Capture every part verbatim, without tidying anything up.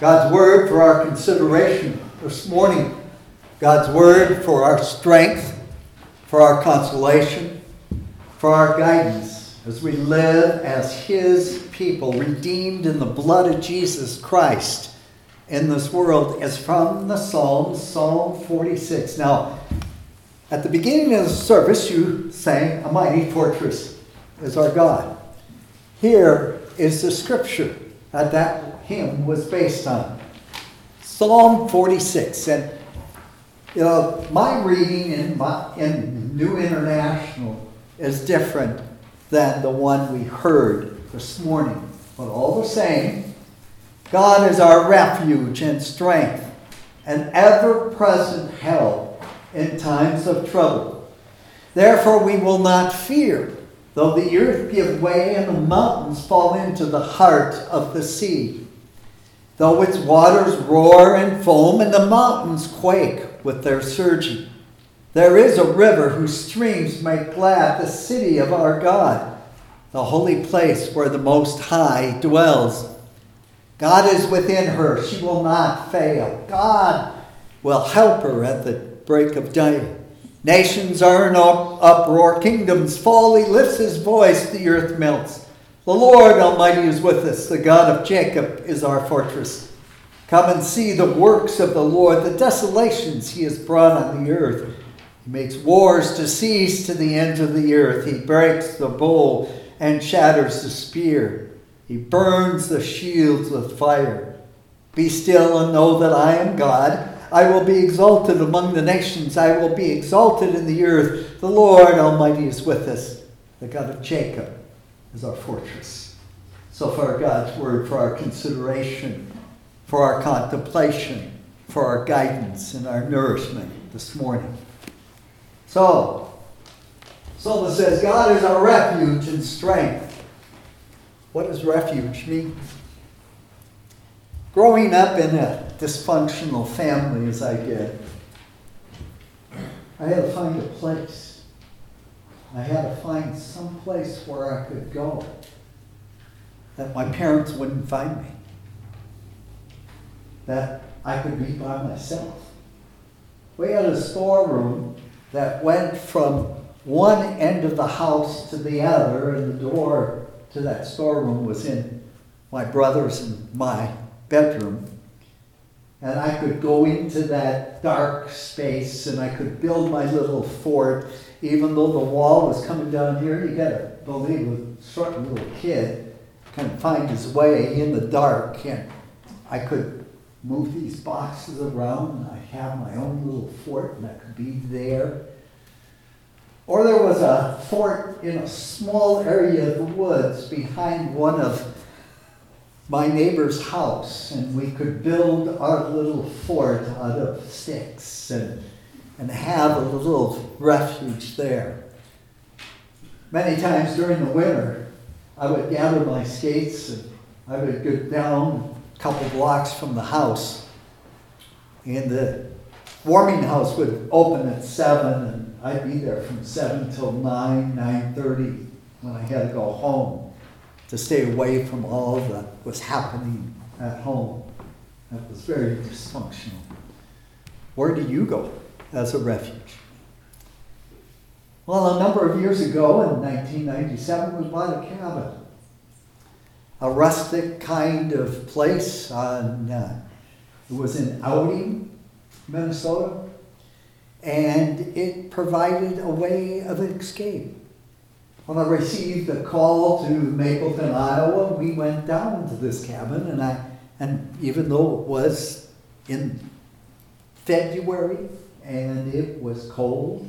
God's word for our consideration this morning. God's word for our strength, for our consolation, for our guidance as we live as His people, redeemed in the blood of Jesus Christ in this world, is from the Psalms, Psalm forty-six. Now, at the beginning of the service, you sang, "A mighty fortress is our God." Here is the scripture that that hymn was based on. Psalm forty-six. And, you know, my reading in, my, in New International is different than the one we heard this morning. But all the same, God is our refuge and strength, an ever-present help in times of trouble. Therefore we will not fear, though the earth give way and the mountains fall into the heart of the sea. Though its waters roar and foam and the mountains quake with their surging. There is a river whose streams make glad the city of our God, the holy place where the Most High dwells. God is within her, she will not fail. God will help her at the break of day. Nations are in uproar, kingdoms fall, He lifts His voice, the earth melts. The Lord Almighty is with us, the God of Jacob is our fortress. Come and see the works of the Lord, the desolations He has brought on the earth. He makes wars to cease to the ends of the earth. He breaks the bow and shatters the spear. He burns the shields with fire. Be still and know that I am God. I will be exalted among the nations. I will be exalted in the earth. The Lord Almighty is with us. The God of Jacob is our fortress. So far, God's word for our consideration, for our contemplation, for our guidance and our nourishment this morning. So, Psalmist says, God is our refuge and strength. What does refuge mean? Growing up in a dysfunctional family as I did, I had to find a place. I had to find some place where I could go that my parents wouldn't find me, that I could be by myself. We had a storeroom that went from one end of the house to the other, and the door to that storeroom was in my brother's and my bedroom. And I could go into that dark space and I could build my little fort, even though the wall was coming down here. You gotta believe a short little kid can find his way in the dark, and I could move these boxes around. I have my own little fort and I could be there. Or there was a fort in a small area of the woods behind one of my neighbor's house, and we could build our little fort out of sticks and, and have a little refuge there. Many times during the winter, I would gather my skates and I would go down a couple blocks from the house, and the warming house would open at seven, and I'd be there from seven till nine, nine thirty when I had to go home to stay away from all that was happening at home. That was very dysfunctional. Where do you go as a refuge? Well, a number of years ago, in nineteen ninety-seven, we bought a cabin. A rustic kind of place. On, uh, it was in Outing, Minnesota, and it provided a way of escape. When I received a call to Mapleton, Iowa, we went down to this cabin, and I, and even though it was in February and it was cold,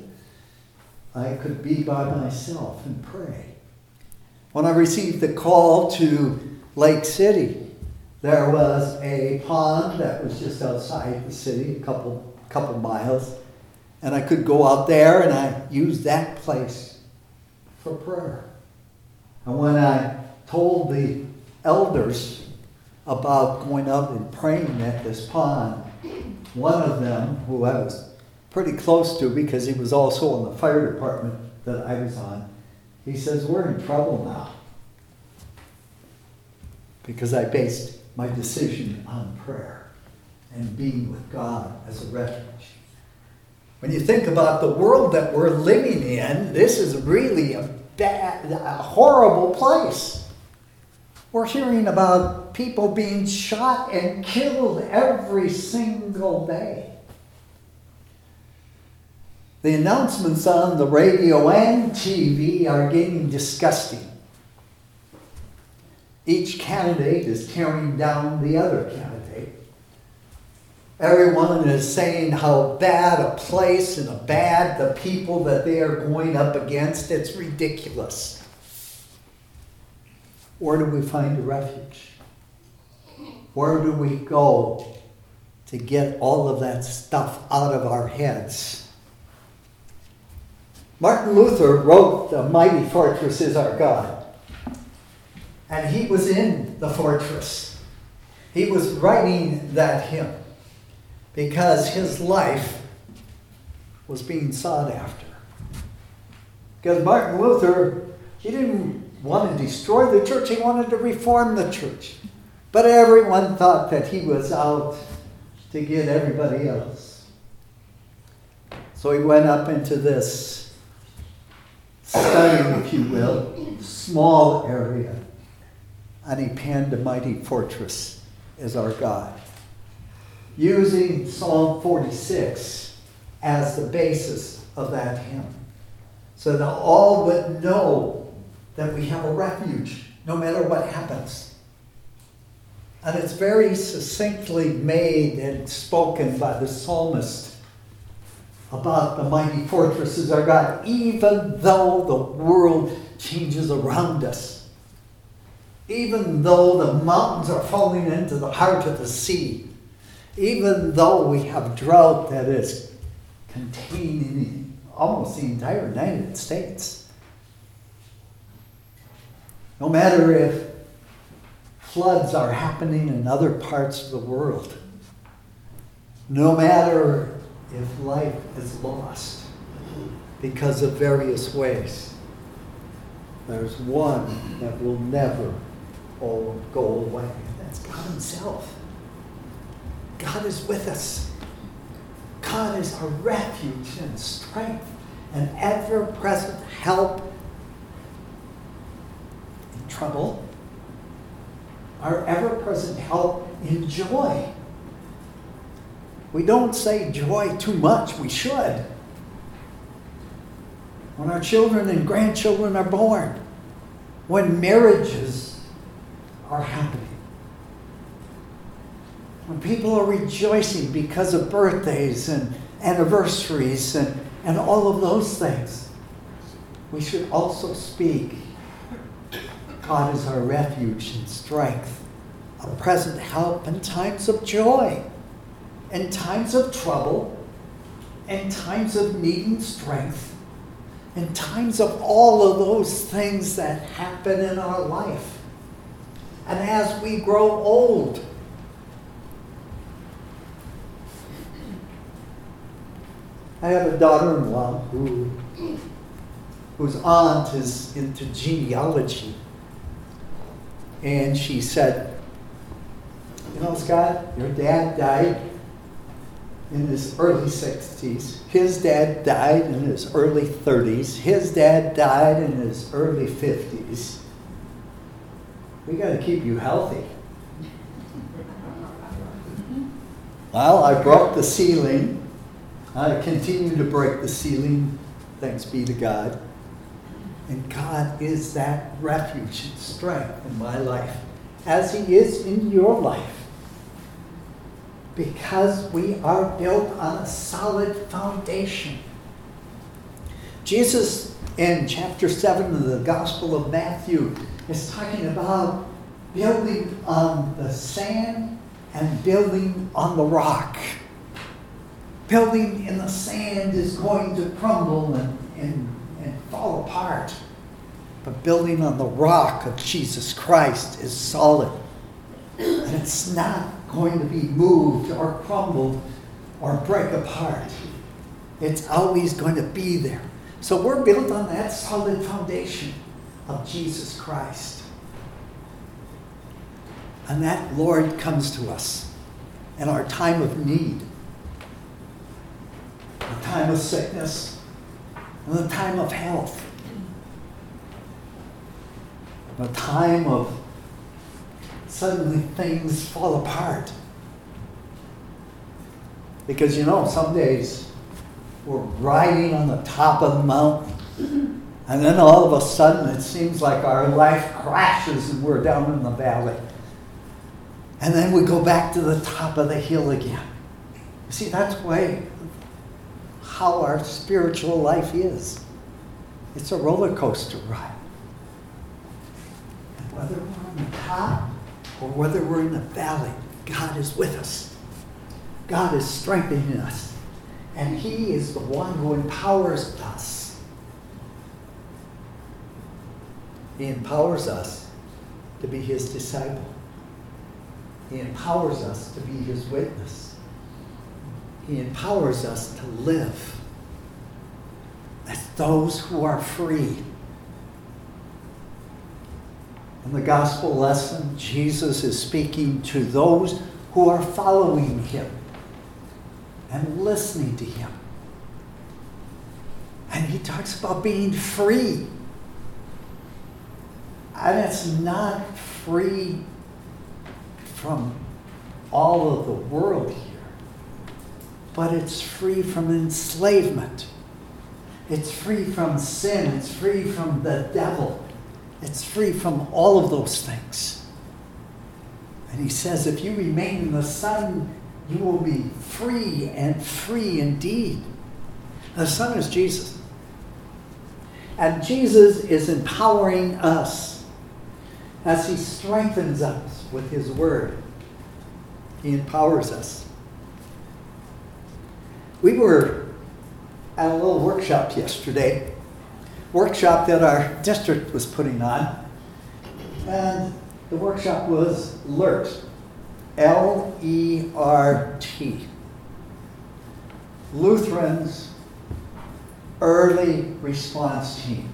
I could be by myself and pray. When I received the call to Lake City, there was a pond that was just outside the city, a couple couple miles, and I could go out there and I used that place for prayer. And when I told the elders about going out and praying at this pond, one of them, who I was pretty close to because he was also in the fire department that I was on, he says, "We're in trouble now." Because I based my decision on prayer and being with God as a refuge. When you think about the world that we're living in, this is really a bad, a horrible place. We're hearing about people being shot and killed every single day. The announcements on the radio and T V are getting disgusting. Each candidate is tearing down the other candidate. Everyone is saying how bad a place and how bad the people that they are going up against. It's ridiculous. Where do we find a refuge? Where do we go to get all of that stuff out of our heads? Martin Luther wrote, "The mighty fortress is our God." And he was in the fortress. He was writing that hymn because his life was being sought after. Because Martin Luther, he didn't want to destroy the church, he wanted to reform the church. But everyone thought that he was out to get everybody else. So he went up into this study, if you will, small area. And he penned "A mighty fortress is our God," using Psalm forty-six as the basis of that hymn, so that all would know that we have a refuge no matter what happens. And it's very succinctly made and spoken by the psalmist about the mighty fortress is our God, even though the world changes around us. Even though the mountains are falling into the heart of the sea, even though we have drought that is containing almost the entire United States, no matter if floods are happening in other parts of the world, no matter if life is lost because of various ways, there's one that will never all go away. That's God himself. God is with us. God is our refuge and strength and ever-present help in trouble, our ever-present help in joy. We don't say joy too much. We should. When our children and grandchildren are born, when marriages are happening, when people are rejoicing because of birthdays and anniversaries and, and all of those things, we should also speak, God is our refuge and strength, a present help in times of joy, in times of trouble, in times of needing strength, in times of all of those things that happen in our life. And as we grow old, I have a daughter-in-law who, whose aunt is into genealogy. And she said, "You know, Scott, your dad died in his early sixties. His dad died in his early thirties. His dad died in his early fifties. We got to keep you healthy." Well, I broke the ceiling. I continue to break the ceiling, thanks be to God. And God is that refuge and strength in my life, as he is in your life. Because we are built on a solid foundation. Jesus, in chapter seven of the Gospel of Matthew, is talking about building on the sand and building on the rock. Building in the sand is going to crumble and, and, and fall apart. But building on the rock of Jesus Christ is solid. And it's not going to be moved or crumbled or break apart. It's always going to be there. So we're built on that solid foundation of Jesus Christ. And that Lord comes to us in our time of need, the time of sickness, and the time of health, the time of suddenly things fall apart. Because you know, some days we're riding on the top of the mountain, and then all of a sudden it seems like our life crashes and we're down in the valley. And then we go back to the top of the hill again. You see, that's way how our spiritual life is. It's a roller coaster ride. And whether we're on the top or whether we're in the valley, God is with us. God is strengthening us. And He is the one who empowers us. He empowers us to be His disciple. He empowers us to be His witness. He empowers us to live as those who are free. In the gospel lesson, Jesus is speaking to those who are following Him and listening to Him. And He talks about being free. And it's not free from all of the world here, but it's free from enslavement. It's free from sin. It's free from the devil. It's free from all of those things. And He says, if you remain in the Son, you will be free and free indeed. The Son is Jesus. And Jesus is empowering us as He strengthens us with His word. He empowers us. We were at a little workshop yesterday, workshop that our district was putting on. And the workshop was LERT, L E R T. Lutherans Early Response Team.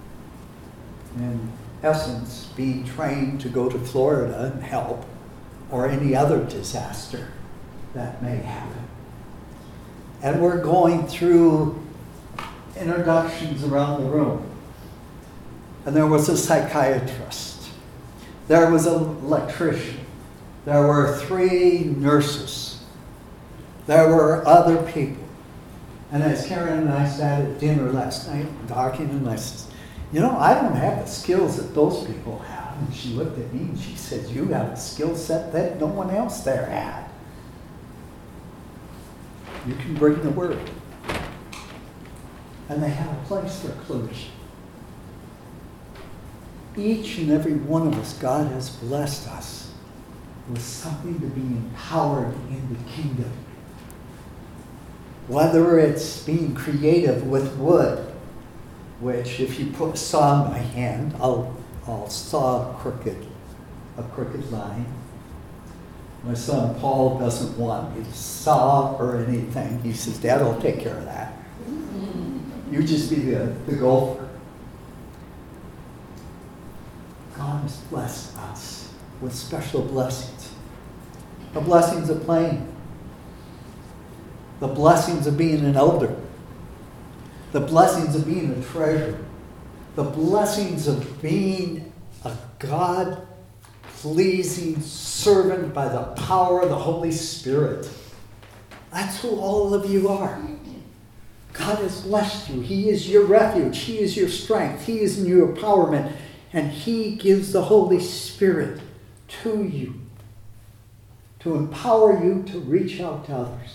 In essence, being trained to go to Florida and help, or any other disaster that may happen. And we're going through introductions around the room. And there was a psychiatrist. There was an electrician. There were three nurses. There were other people. And as Karen and I sat at dinner last night talking, and I said, you know, I don't have the skills that those people have. And she looked at me and she said, you have a skill set that no one else there had. You can bring the word. And they have a place for clergy. Each and every one of us, God has blessed us with something to be empowered in the kingdom. Whether it's being creative with wood, which if you put a saw in my hand, I'll, I'll saw a crooked, a crooked line. My son Paul doesn't want me to saw or anything. He says, Dad, I'll take care of that. You just be the, the gopher. God has blessed us with special blessings. The blessings of playing. The blessings of being an elder. The blessings of being a treasurer. The blessings of being a God-pleasing servant by the power of the Holy Spirit. That's who all of you are. God has blessed you. He is your refuge. He is your strength. He is your empowerment. And He gives the Holy Spirit to you to empower you to reach out to others.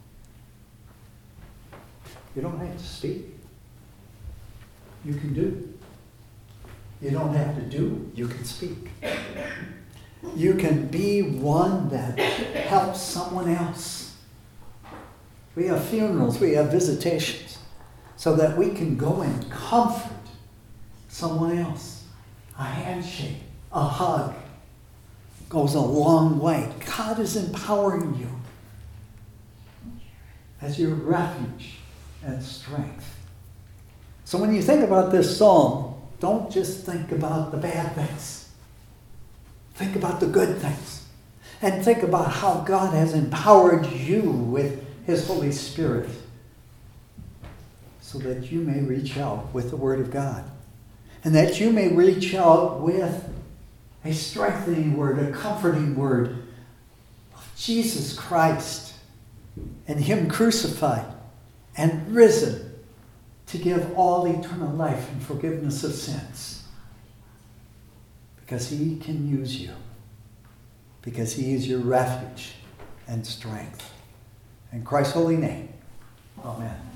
You don't have to speak. You can do. You don't have to do. You can speak. You can be one that helps someone else. We have funerals. We have visitations so that we can go and comfort someone else. A handshake, a hug goes a long way. God is empowering you as your refuge and strength. So when you think about this psalm, don't just think about the bad things. Think about the good things. And think about how God has empowered you with His Holy Spirit so that you may reach out with the Word of God. And that you may reach out with a strengthening word, a comforting word of Jesus Christ and Him crucified and risen to give all eternal life and forgiveness of sins. Because He can use you. Because He is your refuge and strength. In Christ's holy name, amen.